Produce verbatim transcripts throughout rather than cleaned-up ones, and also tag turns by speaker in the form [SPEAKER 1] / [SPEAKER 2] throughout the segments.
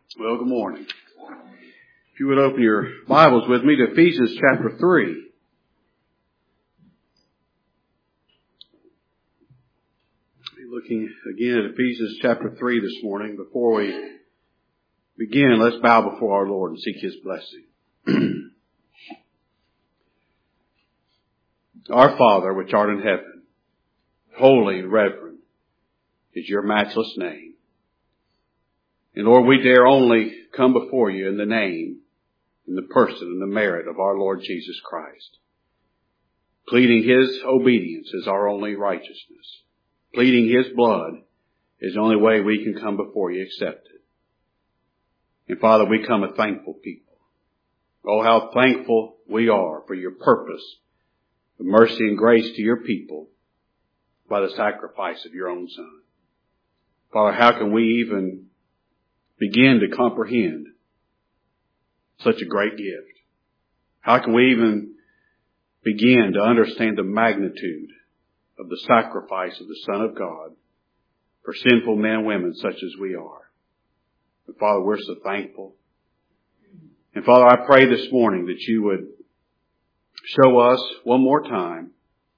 [SPEAKER 1] Well, good morning. If you would open your Bibles with me to Ephesians chapter three. We're looking again at Ephesians chapter three this morning. Before we begin, let's bow before our Lord and seek His blessing. Our Father, which art in heaven, holy and reverend is your matchless name. And Lord, we dare only come before you in the name, in the person, and the merit of our Lord Jesus Christ. Pleading His obedience as our only righteousness. Pleading His blood is the only way we can come before you accepted. And Father, we come a thankful people. Oh, how thankful we are for your purpose, the mercy and grace to your people by the sacrifice of your own Son. Father, how can we even begin to comprehend such a great gift? How can we even begin to understand the magnitude of the sacrifice of the Son of God for sinful men and women such as we are? And Father, we're so thankful. And Father, I pray this morning that you would show us one more time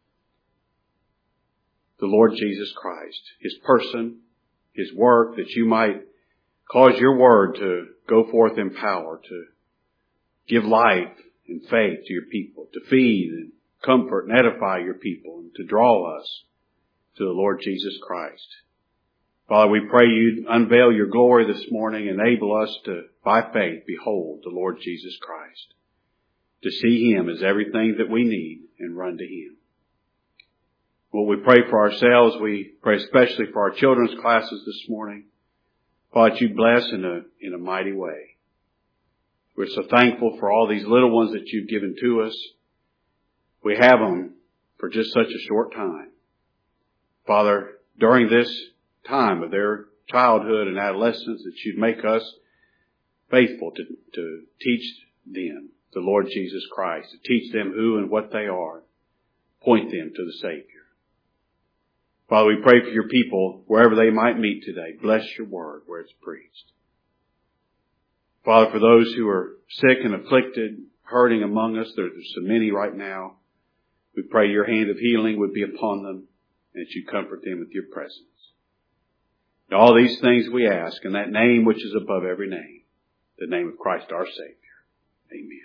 [SPEAKER 1] the Lord Jesus Christ, His person, His work, that you might cause your word to go forth in power, to give life and faith to your people, to feed and comfort and edify your people, and to draw us to the Lord Jesus Christ. Father, we pray you'd unveil your glory this morning, enable us to, by faith, behold the Lord Jesus Christ, to see Him as everything that we need and run to Him. Well, we pray for ourselves. We pray especially for our children's classes this morning. Father, you bless in a, in a mighty way. We're so thankful for all these little ones that you've given to us. We have them for just such a short time. Father, during this time of their childhood and adolescence, that you'd make us faithful to, to teach them the Lord Jesus Christ, to teach them who and what they are, point them to the Savior. Father, we pray for your people wherever they might meet today. Bless your word where it's preached. Father, for those who are sick and afflicted, hurting among us, there's so many right now, we pray your hand of healing would be upon them and that you comfort them with your presence. And all these things we ask in that name which is above every name, the name of Christ our Savior. Amen.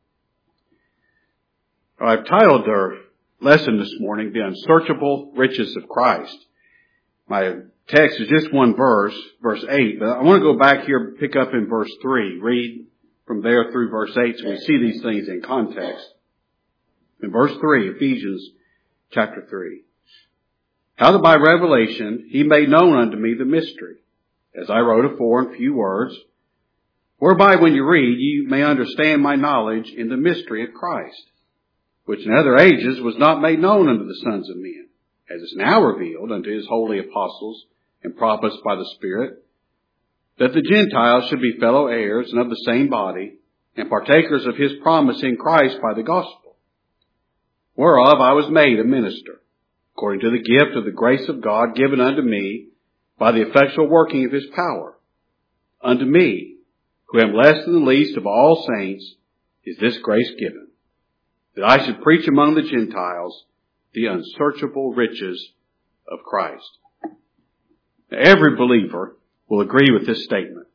[SPEAKER 1] Well, I've titled our lesson this morning, The Unsearchable Riches of Christ. My text is just one verse, verse eight, but I want to go back here, pick up in verse three, read from there through verse eight so we see these things in context. In verse three, Ephesians chapter three. How that by revelation He made known unto me the mystery, as I wrote afore in few words, whereby when you read, you may understand my knowledge in the mystery of Christ, which in other ages was not made known unto the sons of men, as is now revealed unto His holy apostles and prophets by the Spirit, that the Gentiles should be fellow heirs and of the same body, and partakers of His promise in Christ by the gospel, whereof I was made a minister, according to the gift of the grace of God given unto me by the effectual working of His power. Unto me, who am less than the least of all saints, is this grace given, that I should preach among the Gentiles the unsearchable riches of Christ. Now, every believer will agree with this statement.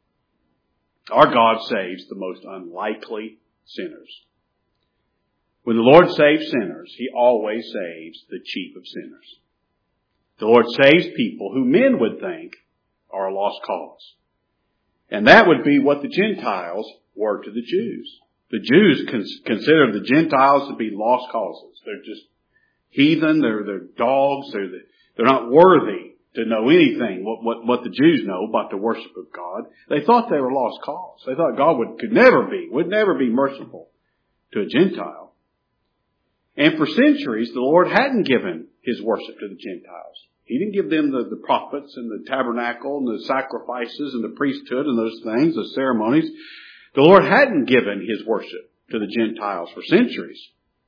[SPEAKER 1] Our God saves the most unlikely sinners. When the Lord saves sinners, He always saves the chief of sinners. The Lord saves people who men would think are a lost cause. And that would be what the Gentiles were to the Jews. The Jews cons- consider the Gentiles to be lost causes. They're just heathen. They're, they're dogs. They're, the, they're not worthy to know anything, what, what, what the Jews know about the worship of God. They thought they were lost cause. They thought God would, could never be, would never be merciful to a Gentile. And for centuries, the Lord hadn't given His worship to the Gentiles. He didn't give them the, the prophets and the tabernacle and the sacrifices and the priesthood and those things, the ceremonies. The Lord hadn't given His worship to the Gentiles for centuries.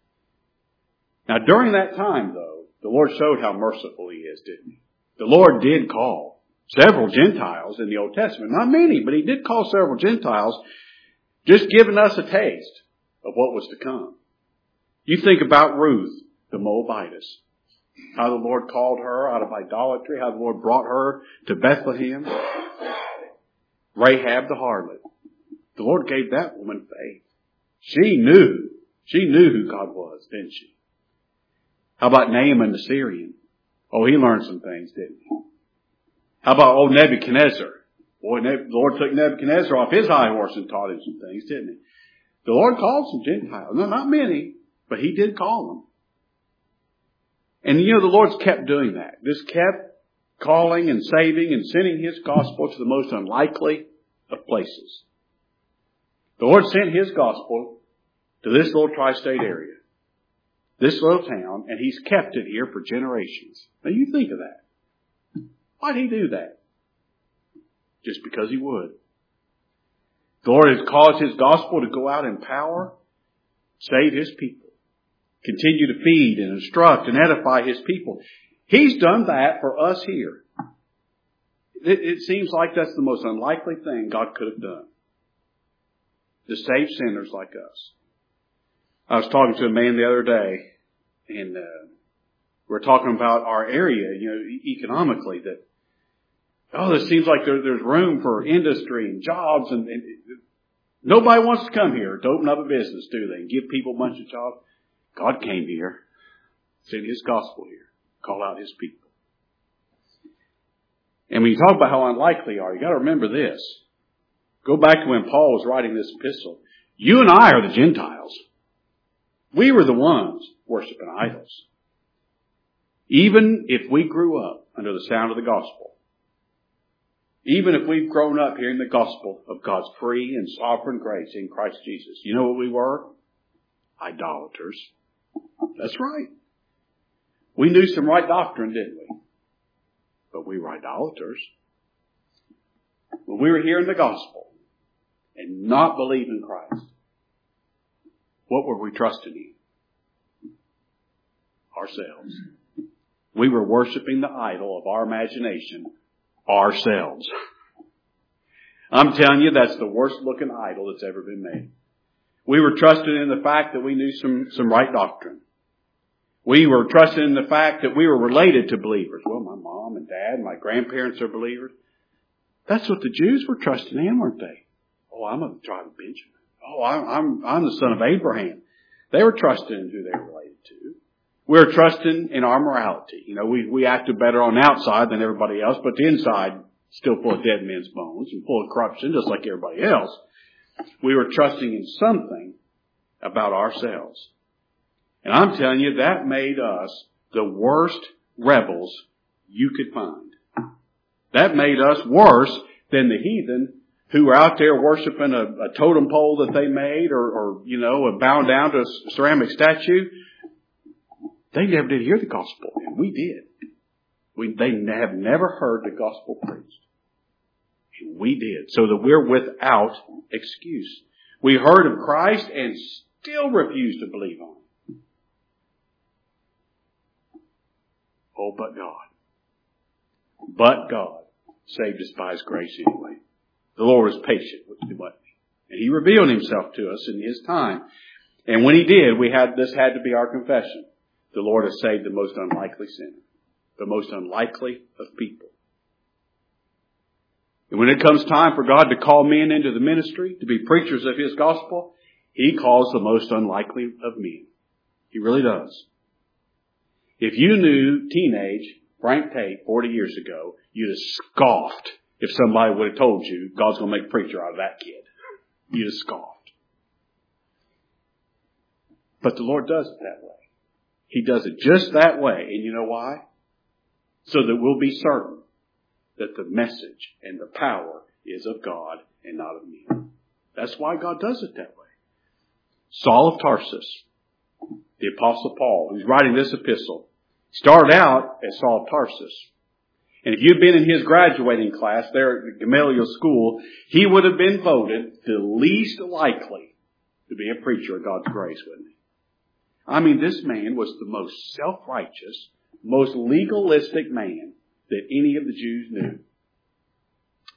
[SPEAKER 1] Now, during that time, though, the Lord showed how merciful He is, didn't He? The Lord did call several Gentiles in the Old Testament. Not many, but he did call several Gentiles, just giving us a taste of what was to come. You think about Ruth, the Moabitess. How the Lord called her out of idolatry. How the Lord brought her to Bethlehem. Rahab the harlot. The Lord gave that woman faith. She knew. She knew who God was, didn't she? How about Naaman the Syrian? Oh, he learned some things, didn't he? How about old Nebuchadnezzar? Boy, the Lord took Nebuchadnezzar off his high horse and taught him some things, didn't he? The Lord called some Gentiles. No, not many, but he did call them. And you know, the Lord's kept doing that. Just kept calling and saving and sending His gospel to the most unlikely of places. The Lord sent His gospel to this little tri-state area, this little town, and He's kept it here for generations. Now you think of that. Why'd He do that? Just because He would. The Lord has caused His gospel to go out in power, save His people. Continue to feed and instruct and edify His people. He's done that for us here. It, it seems like that's the most unlikely thing God could have done. To save sinners like us. I was talking to a man the other day, and uh, we we're talking about our area, you know, economically, that, oh, it seems like there, there's room for industry and jobs, and, and nobody wants to come here to open up a business, do they? And give people a bunch of jobs. God came here, sent His gospel here, call out His people. And when you talk about how unlikely you are, you got to remember this. Go back to when Paul was writing this epistle. You and I are the Gentiles. We were the ones worshiping idols. Even if we grew up under the sound of the gospel, even if we've grown up hearing the gospel of God's free and sovereign grace in Christ Jesus, you know what we were? Idolaters. That's right. We knew some right doctrine, didn't we? But we were idolaters. When we were hearing the gospel and not believing Christ, what were we trusting in? Ourselves. We were worshiping the idol of our imagination, ourselves. I'm telling you, that's the worst looking idol that's ever been made. We were trusting in the fact that we knew some, some right doctrine. We were trusting in the fact that we were related to believers. Well, my mom and dad and my grandparents are believers. That's what the Jews were trusting in, weren't they? Oh, I'm of the tribe of Benjamin. Oh, I'm, I'm, I'm the son of Abraham. They were trusting in who they were related to. We were trusting in our morality. You know, we, we acted better on the outside than everybody else, but the inside still full of dead men's bones and full of corruption, just like everybody else. We were trusting in something about ourselves. And I'm telling you, that made us the worst rebels you could find. That made us worse than the heathen who were out there worshiping a, a totem pole that they made or, or, you know, bound down to a ceramic statue. They never did hear the gospel, and we did. We, they have never heard the gospel preached. And we did, so that we're without excuse. We heard of Christ and still refused to believe on Him. Oh, but God. But God saved us by His grace anyway. The Lord was patient with me, wasn't He? And He revealed Himself to us in His time. And when He did, we had this had to be our confession. The Lord has saved the most unlikely sinner. The most unlikely of people. And when it comes time for God to call men into the ministry, to be preachers of His gospel, He calls the most unlikely of men. He really does. If you knew teenage Frank Tate forty years ago, you'd have scoffed if somebody would have told you God's going to make a preacher out of that kid. You'd have scoffed. But the Lord does it that way. He does it just that way. And you know why? So that we'll be certain that the message and the power is of God and not of men. That's why God does it that way. Saul of Tarsus, the Apostle Paul, who's writing this epistle, started out as Saul of Tarsus. And if you'd been in his graduating class there at the Gamaliel School, he would have been voted the least likely to be a preacher of God's grace, wouldn't he? I mean, this man was the most self-righteous, most legalistic man that any of the Jews knew.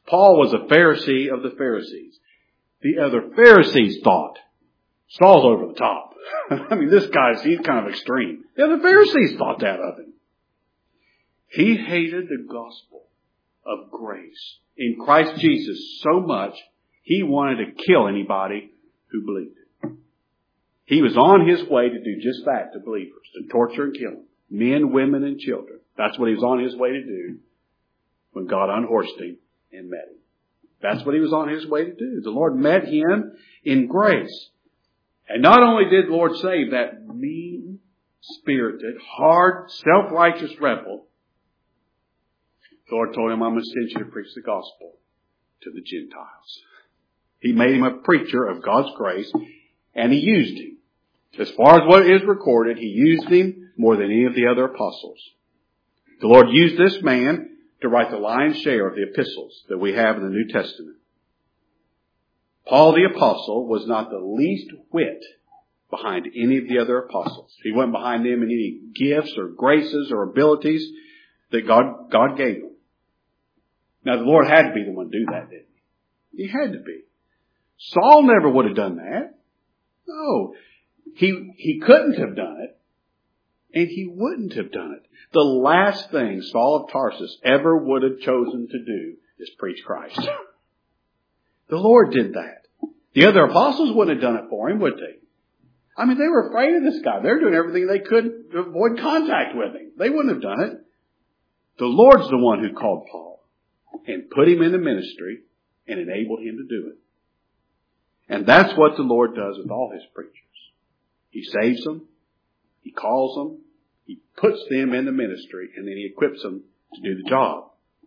[SPEAKER 1] Paul was a Pharisee of the Pharisees. The other Pharisees thought, Saul's over the top. I mean, this guy's, he's kind of extreme. The other Pharisees thought that of him. He hated the gospel of grace in Christ Jesus so much, he wanted to kill anybody who believed it. He was on his way to do just that to believers, to torture and kill them. Men, women, and children. That's what he was on his way to do when God unhorsed him and met him. That's what he was on his way to do. The Lord met him in grace. And not only did the Lord save that mean-spirited, hard, self-righteous rebel, the Lord told him, I'm going to send you to preach the gospel to the Gentiles. He made him a preacher of God's grace, and he used him. As far as what is recorded, he used him more than any of the other apostles. The Lord used this man to write the lion's share of the epistles that we have in the New Testament. Paul the apostle was not the least whit behind any of the other apostles. He wasn't behind them in any gifts or graces or abilities that God, God gave him. Now the Lord had to be the one to do that, didn't he? He had to be. Saul never would have done that. No. He, he couldn't have done it. And he wouldn't have done it. The last thing Saul of Tarsus ever would have chosen to do is preach Christ. The Lord did that. The other apostles wouldn't have done it for him, would they? I mean, they were afraid of this guy. They were doing everything they could to avoid contact with him. They wouldn't have done it. The Lord's the one who called Paul and put him into ministry and enabled him to do it. And that's what the Lord does with all his preachers. He saves them. He calls them. He puts them in the ministry, and then he equips them to do the job.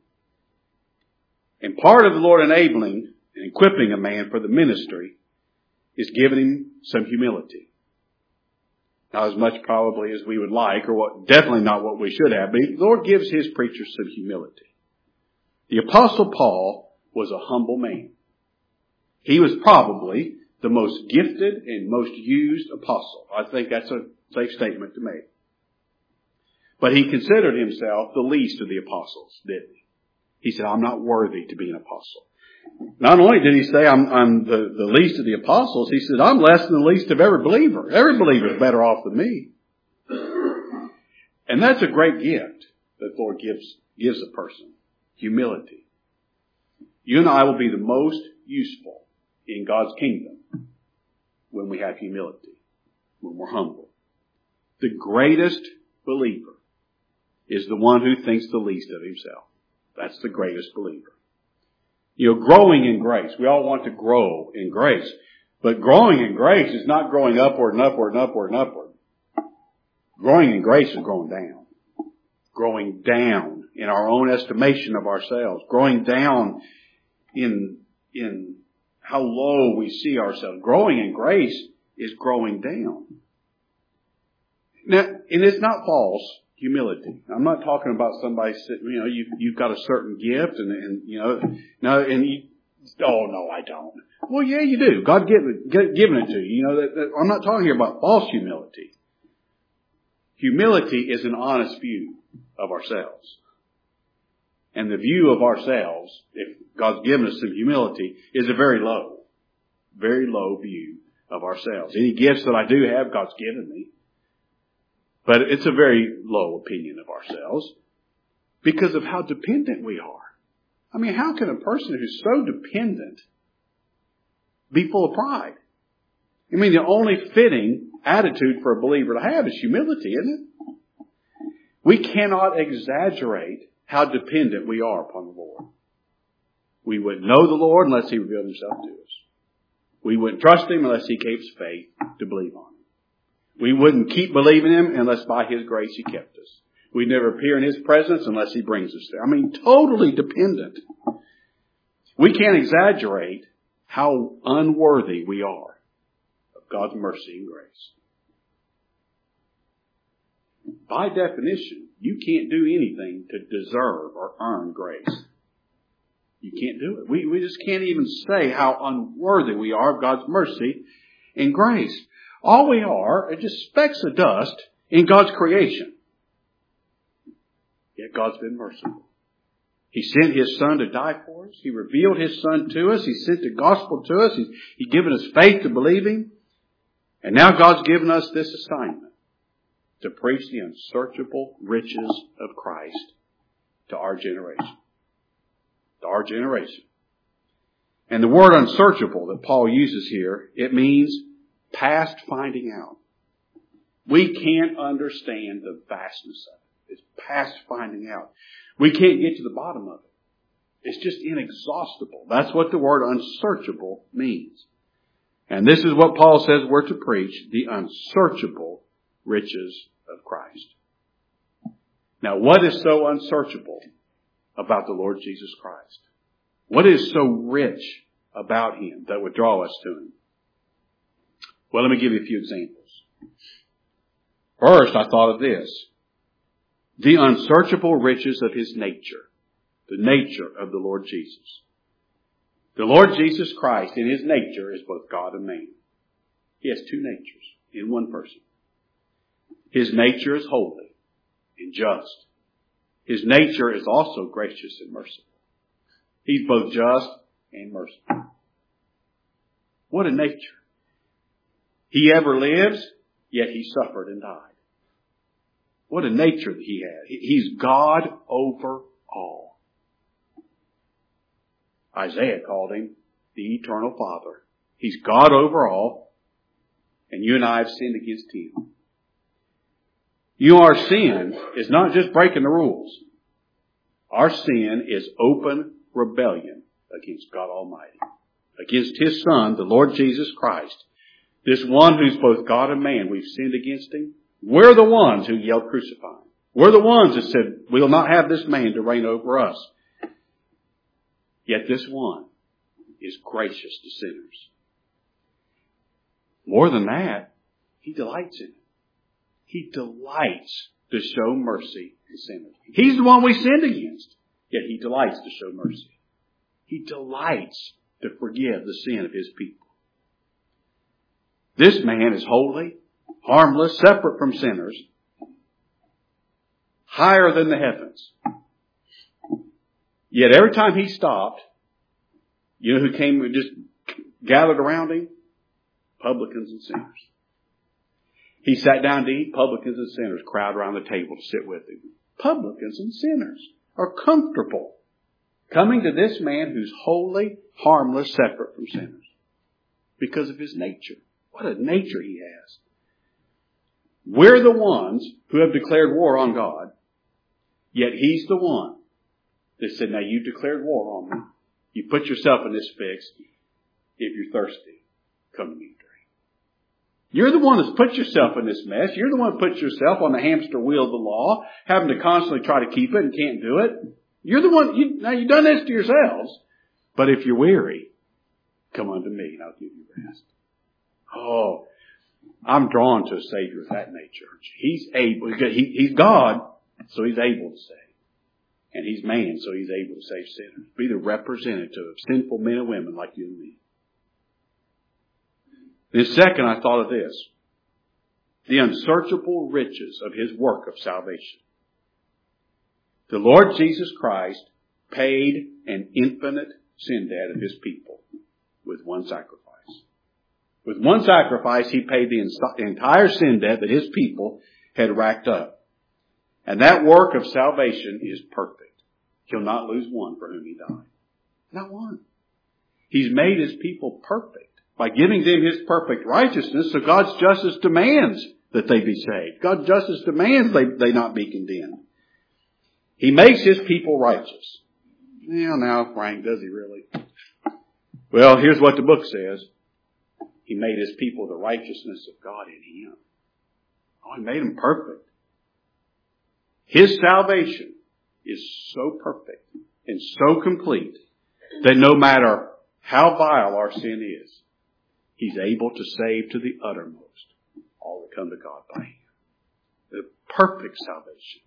[SPEAKER 1] And part of the Lord enabling and equipping a man for the ministry is giving him some humility. Not as much probably as we would like, or what, definitely not what we should have, but the Lord gives his preachers some humility. The Apostle Paul was a humble man. He was probably the most gifted and most used apostle. I think that's a safe statement to make. But he considered himself the least of the apostles, didn't he? He said, I'm not worthy to be an apostle. Not only did he say, I'm, I'm the, the least of the apostles, he said, I'm less than the least of every believer. Every believer is better off than me. And that's a great gift that the Lord gives, gives a person. Humility. You and I will be the most useful in God's kingdom when we have humility, when we're humble. The greatest believer is the one who thinks the least of himself. That's the greatest believer. You know, growing in grace. We all want to grow in grace. But growing in grace is not growing upward and upward and upward and upward. Growing in grace is growing down. Growing down in our own estimation of ourselves. Growing down in, in how low we see ourselves. Growing in grace is growing down. Now, and it's not false humility. I'm not talking about somebody sitting, you know, you, you've got a certain gift and, and you know, no, and you, oh no, I don't. Well, yeah, you do. God given given it to you. You know, that, that, I'm not talking here about false humility. Humility is an honest view of ourselves. And the view of ourselves, if God's given us some humility, is a very low, very low view of ourselves. Any gifts that I do have, God's given me. But it's a very low opinion of ourselves because of how dependent we are. I mean, how can a person who's so dependent be full of pride? I mean, the only fitting attitude for a believer to have is humility, isn't it? We cannot exaggerate how dependent we are upon the Lord. We wouldn't know the Lord unless He revealed Himself to us. We wouldn't trust Him unless He gave us faith to believe on Him. We wouldn't keep believing Him unless by His grace He kept us. We'd never appear in His presence unless He brings us there. I mean, totally dependent. We can't exaggerate how unworthy we are of God's mercy and grace. By definition, you can't do anything to deserve or earn grace. You can't do it. We, we just can't even say how unworthy we are of God's mercy and grace. All we are are just specks of dust in God's creation. Yet God's been merciful. He sent His Son to die for us. He revealed His Son to us. He sent the gospel to us. He's he given us faith to believe Him. And now God's given us this assignment to preach the unsearchable riches of Christ to our generation. To our generation. And the word unsearchable that Paul uses here, it means past finding out. We can't understand the vastness of it. It's past finding out. We can't get to the bottom of it. It's just inexhaustible. That's what the word unsearchable means. And this is what Paul says we're to preach, the unsearchable riches of Christ. Now, what is so unsearchable about the Lord Jesus Christ? What is so rich about Him that would draw us to Him? Well, let me give you a few examples. First, I thought of this. The unsearchable riches of His nature. The nature of the Lord Jesus. The Lord Jesus Christ in His nature is both God and man. He has two natures in one person. His nature is holy and just. His nature is also gracious and merciful. He's both just and merciful. What a nature. He ever lives, yet He suffered and died. What a nature that He had. He's God over all. Isaiah called Him the eternal Father. He's God over all, and you and I have sinned against Him. You, our sin is not just breaking the rules. Our sin is open rebellion against God Almighty. Against His Son, the Lord Jesus Christ. This one who's both God and man. We've sinned against Him. We're the ones who yelled crucify Him. We're the ones that said, we'll not have this man to reign over us. Yet this one is gracious to sinners. More than that, He delights in it. He delights to show mercy to sinners. He's the one we sinned against. Yet He delights to show mercy. He delights to forgive the sin of His people. This man is holy, harmless, separate from sinners, higher than the heavens. Yet every time He stopped, you know who came and just gathered around Him? Publicans and sinners. He sat down to eat. Publicans and sinners crowd around the table to sit with Him. Publicans and sinners are comfortable coming to this man who's holy, harmless, separate from sinners because of His nature. What a nature He has. We're the ones who have declared war on God, yet He's the one that said, now you've declared war on me. You put yourself in this fix. If you're thirsty, come to me. You're the one that's put yourself in this mess. You're the one that puts yourself on the hamster wheel of the law, having to constantly try to keep it and can't do it. You're the one, you, now you've done this to yourselves. But if you're weary, come unto me and I'll give you rest. Oh, I'm drawn to a Savior of that nature. He's able, he, he's God, so He's able to save. And He's man, so He's able to save sinners. Be the representative of sinful men and women like you and me. Then second, I thought of this. The unsearchable riches of His work of salvation. The Lord Jesus Christ paid an infinite sin debt of His people with one sacrifice. With one sacrifice, He paid the entire sin debt that His people had racked up. And that work of salvation is perfect. He'll not lose one for whom He died. Not one. He's made His people perfect by giving them His perfect righteousness, so God's justice demands that they be saved. God's justice demands they, they not be condemned. He makes His people righteous. Well, now, Frank, does He really? Well, here's what the book says. He made His people the righteousness of God in Him. Oh, He made them perfect. His salvation is so perfect and so complete that no matter how vile our sin is, He's able to save to the uttermost all that come to God by Him. The perfect salvation.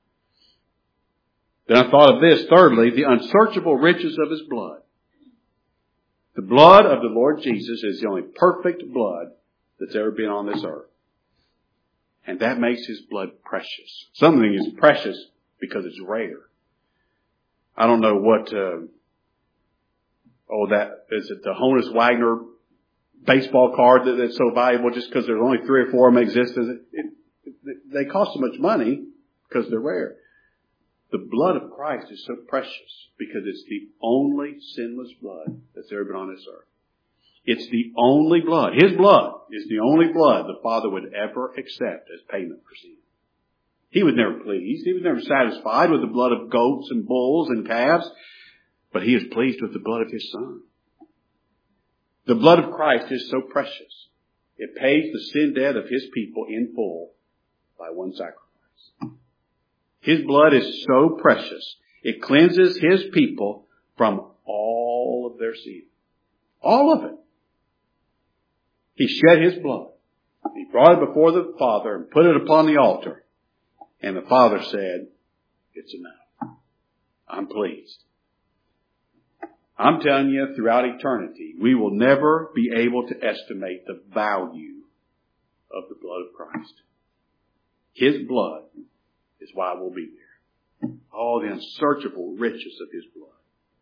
[SPEAKER 1] Then I thought of this, thirdly, the unsearchable riches of His blood. The blood of the Lord Jesus is the only perfect blood that's ever been on this earth. And that makes His blood precious. Something is precious because it's rare. I don't know what, uh, oh, that, is it the Honus Wagner baseball card that, that's so valuable just because there's only three or four of them exist? It, it, it, they cost so much money because they're rare. The blood of Christ is so precious because it's the only sinless blood that's ever been on this earth. It's the only blood. His blood is the only blood the Father would ever accept as payment for sin. He was never pleased. He was never satisfied with the blood of goats and bulls and calves, but He is pleased with the blood of His Son. The blood of Christ is so precious. It pays the sin debt of His people in full by one sacrifice. His blood is so precious. It cleanses His people from all of their sin. All of it. He shed His blood. He brought it before the Father and put it upon the altar. And the Father said, it's enough. I'm pleased. I'm telling you, throughout eternity, we will never be able to estimate the value of the blood of Christ. His blood is why we'll be there. All the unsearchable riches of His blood.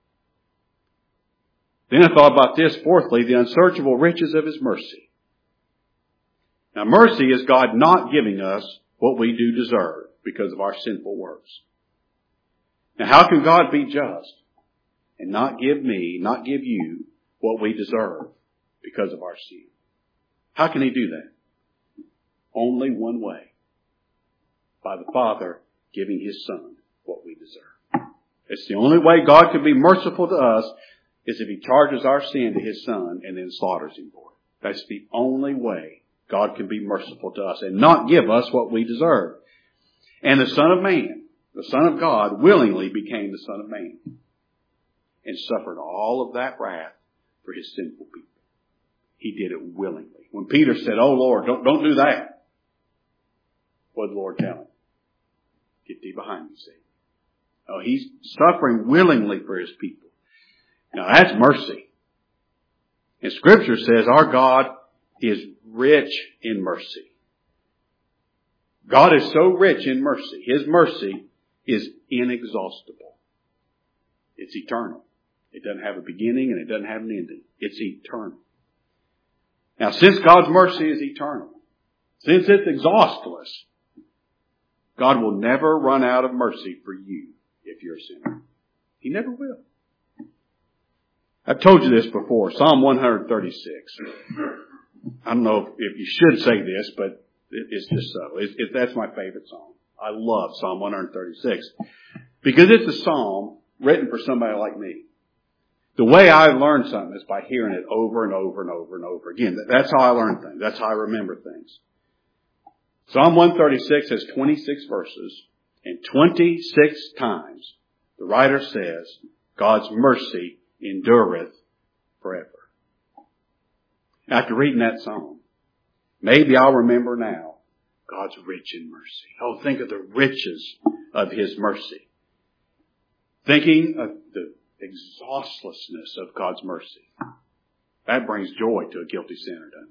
[SPEAKER 1] Then I thought about this, fourthly, the unsearchable riches of His mercy. Now, mercy is God not giving us what we do deserve because of our sinful works. Now, how can God be just and not give me, not give you what we deserve because of our sin? How can He do that? Only one way. By the Father giving His Son what we deserve. It's the only way God can be merciful to us is if He charges our sin to His Son and then slaughters Him for it. That's the only way God can be merciful to us and not give us what we deserve. And the Son of Man, the Son of God, willingly became the Son of Man and suffered all of that wrath for His sinful people. He did it willingly. When Peter said, oh Lord, don't, don't do that. What did the Lord tell him? Get thee behind me, Satan. Oh, He's suffering willingly for His people. Now that's mercy. And Scripture says our God is rich in mercy. God is so rich in mercy. His mercy is inexhaustible. It's eternal. It doesn't have a beginning and it doesn't have an ending. It's eternal. Now, since God's mercy is eternal, since it's exhaustless, God will never run out of mercy for you if you're a sinner. He never will. I've told you this before. Psalm one thirty-six. I don't know if you should say this, but it's just so. It, it, that's my favorite psalm. I love Psalm one thirty-six because it's a psalm written for somebody like me. The way I learn something is by hearing it over and over and over and over again. That's how I learn things. That's how I remember things. Psalm one thirty-six has twenty-six verses, and twenty-six times the writer says, God's mercy endureth forever. After reading that psalm, maybe I'll remember now, God's rich in mercy. Oh, think of the riches of His mercy. Thinking of the exhaustlessness of God's mercy. That brings joy to a guilty sinner, doesn't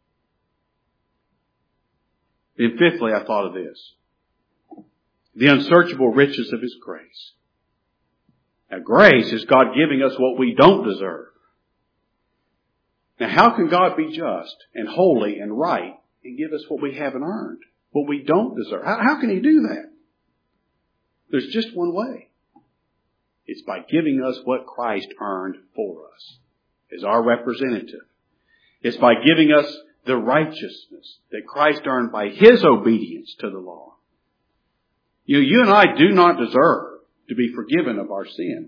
[SPEAKER 1] it? And fifthly, I thought of this. The unsearchable riches of His grace. Now, grace is God giving us what we don't deserve. Now, how can God be just and holy and right and give us what we haven't earned, what we don't deserve? How, how can He do that? There's just one way. It's by giving us what Christ earned for us as our representative. It's by giving us the righteousness that Christ earned by His obedience to the law. You know, you and I do not deserve to be forgiven of our sin.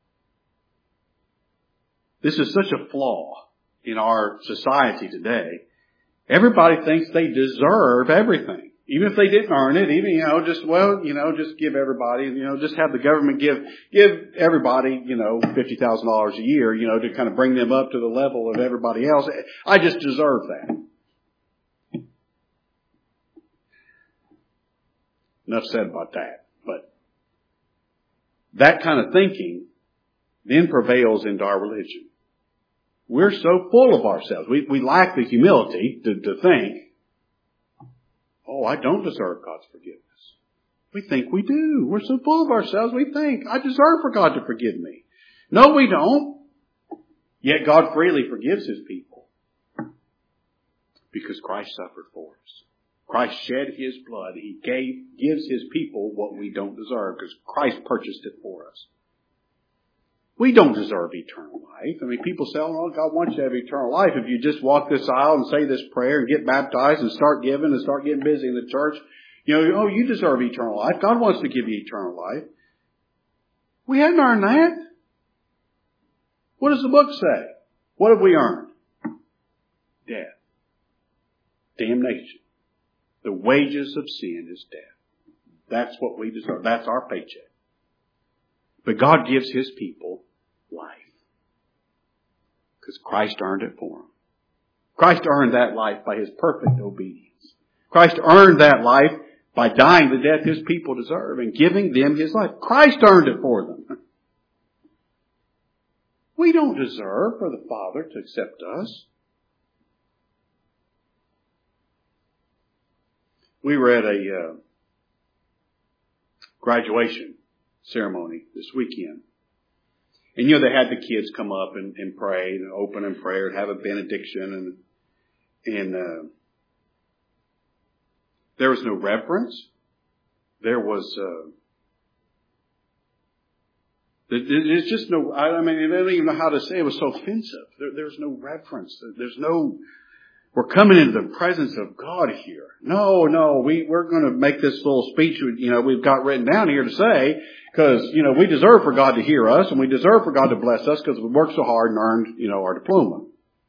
[SPEAKER 1] This is such a flaw in our society today. Everybody thinks they deserve everything. Even if they didn't earn it, even, you know, just, well, you know, just give everybody, you know, just have the government give, give everybody, you know, fifty thousand dollars a year, you know, to kind of bring them up to the level of everybody else. I just deserve that. Enough said about that. But that kind of thinking then prevails into our religion. We're so full of ourselves. We, we lack the humility to, to think, oh, I don't deserve God's forgiveness. We think we do. We're so full of ourselves, we think, I deserve for God to forgive me. No, we don't. Yet God freely forgives His people. Because Christ suffered for us. Christ shed His blood. He gave, gives His people what we don't deserve because Christ purchased it for us. We don't deserve eternal life. I mean, people say, oh, God wants you to have eternal life. If you just walk this aisle and say this prayer and get baptized and start giving and start getting busy in the church, you know, oh, you deserve eternal life. God wants to give you eternal life. We haven't earned that. What does the book say? What have we earned? Death. Damnation. The wages of sin is death. That's what we deserve. That's our paycheck. But God gives His people life. Because Christ earned it for them. Christ earned that life by His perfect obedience. Christ earned that life by dying the death His people deserve and giving them His life. Christ earned it for them. We don't deserve for the Father to accept us. We were at a uh, graduation ceremony this weekend. And you know, they had the kids come up and, and pray and open in prayer and have a benediction, and and uh, there was no reverence. There was uh, there's just no. I mean, I don't even know how to say it. It was so offensive. There, there's no reverence. There's no. We're coming into the presence of God here. No, no, we, we're going to make this little speech, you know, we've got written down here to say, because, you know, we deserve for God to hear us and we deserve for God to bless us because we worked so hard and earned, you know, our diploma.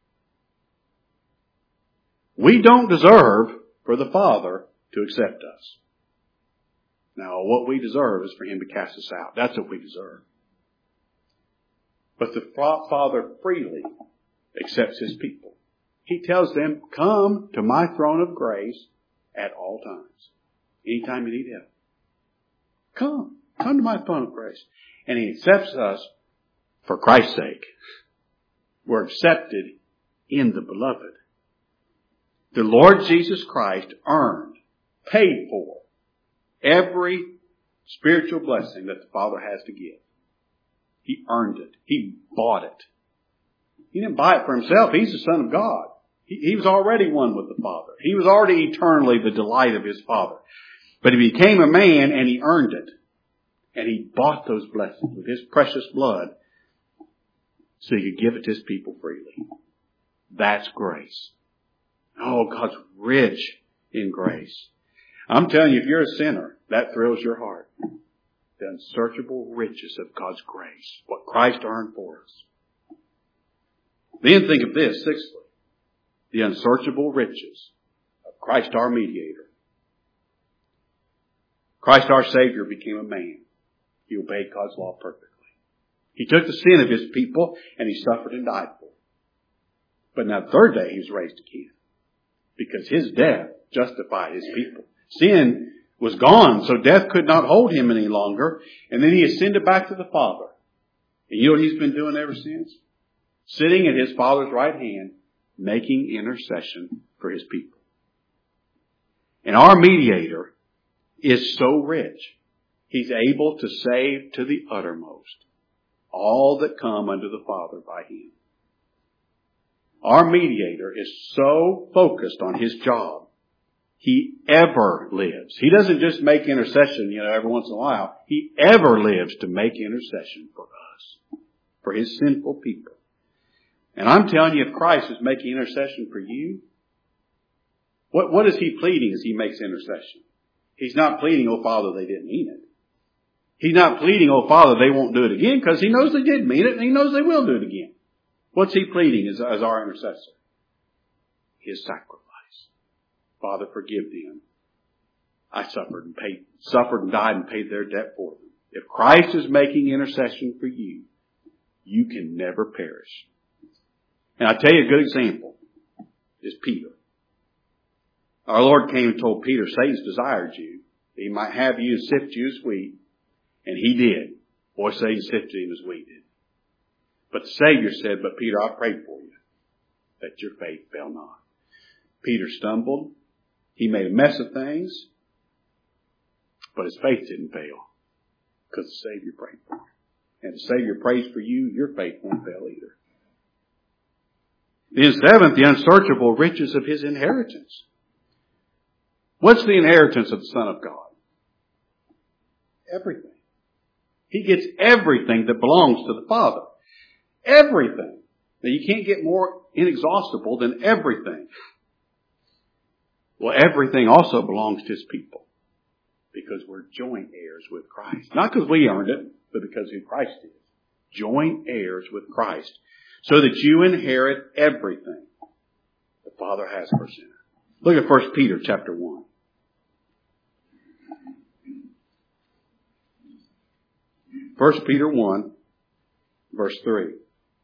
[SPEAKER 1] We don't deserve for the Father to accept us. Now, what we deserve is for Him to cast us out. That's what we deserve. But the Father freely accepts His people. He tells them, come to my throne of grace at all times. Anytime you need help. Come. Come to my throne of grace. And He accepts us for Christ's sake. We're accepted in the Beloved. The Lord Jesus Christ earned, paid for every spiritual blessing that the Father has to give. He earned it. He bought it. He didn't buy it for Himself. He's the Son of God. He, he was already one with the Father. He was already eternally the delight of His Father. But He became a man and He earned it. And He bought those blessings with His precious blood so He could give it to His people freely. That's grace. Oh, God's rich in grace. I'm telling you, if you're a sinner, that thrills your heart. The unsearchable riches of God's grace. What Christ earned for us. Then think of this, sixthly, the unsearchable riches of Christ our mediator. Christ our Savior became a man. He obeyed God's law perfectly. He took the sin of His people and He suffered and died for it. But now the third day He was raised again. Because His death justified His people. Sin was gone, so death could not hold Him any longer. And then He ascended back to the Father. And you know what He's been doing ever since? Sitting at His Father's right hand, making intercession for His people. And our mediator is so rich, He's able to save to the uttermost all that come unto the Father by Him. Our mediator is so focused on His job, He ever lives. He doesn't just make intercession, you know, every once in a while. He ever lives to make intercession for us, for His sinful people. And I'm telling you, if Christ is making intercession for you, what, what is He pleading as He makes intercession? He's not pleading, oh Father, they didn't mean it. He's not pleading, oh Father, they won't do it again, because He knows they did mean it and He knows they will do it again. What's He pleading as, as our intercessor? His sacrifice. Father, forgive them. I suffered and paid, suffered and died and paid their debt for them. If Christ is making intercession for you, you can never perish. And I'll tell you a good example is Peter. Our Lord came and told Peter, Satan's desired you. He might have you and sift you as wheat. And he did. Boy, Satan sifted him as wheat did. But the Savior said, but Peter, I prayed for you that your faith fail not. Peter stumbled. He made a mess of things. But his faith didn't fail because the Savior prayed for him. And the Savior prays for you, your faith won't fail either. Then seventh, the unsearchable riches of his inheritance. What's the inheritance of the Son of God? Everything. He gets everything that belongs to the Father. Everything. Now you can't get more inexhaustible than everything. Well, everything also belongs to his people. Because we're joint heirs with Christ. Not because we earned it, but because who Christ is. Joint heirs with Christ. So that you inherit everything the Father has for sinner. Look at First Peter chapter one. First Peter one, verse three.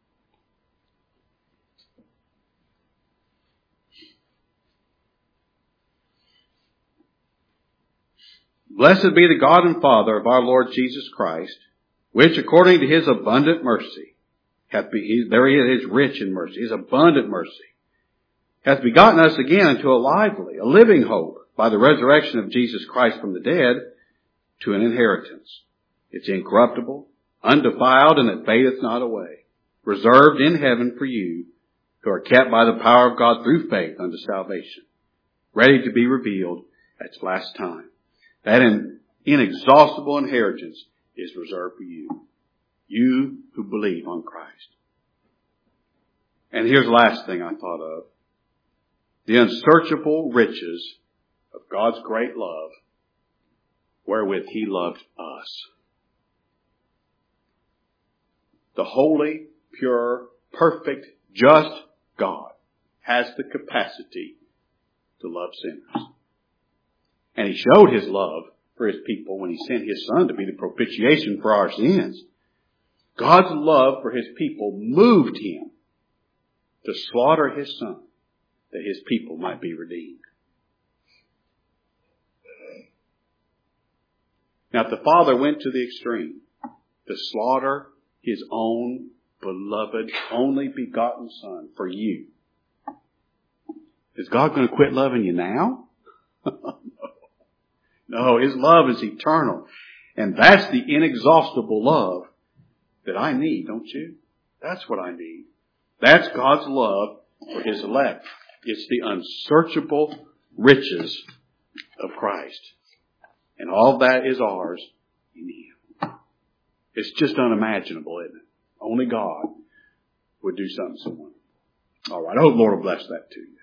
[SPEAKER 1] Blessed be the God and Father of our Lord Jesus Christ, which according to his abundant mercy, hath be, he, there he is rich in mercy, his abundant mercy, hath begotten us again into a lively, a living hope by the resurrection of Jesus Christ from the dead to an inheritance. It's incorruptible, undefiled, and it fadeth not away, reserved in heaven for you who are kept by the power of God through faith unto salvation, ready to be revealed at its last time. That inexhaustible inheritance is reserved for you. You who believe on Christ. And here's the last thing I thought of. The unsearchable riches of God's great love wherewith he loved us. The holy, pure, perfect, just God has the capacity to love sinners. And he showed his love for his people when he sent his Son to be the propitiation for our sins. God's love for his people moved him to slaughter his Son that his people might be redeemed. Now, if the Father went to the extreme to slaughter his own beloved, only begotten Son for you, is God going to quit loving you now? No. No, his love is eternal. And that's the inexhaustible love that I need, don't you? That's what I need. That's God's love for his elect. It's the unsearchable riches of Christ. And all that is ours in him. It's just unimaginable, isn't it? Only God would do something so wonderful. All right. I hope the Lord will bless that to you.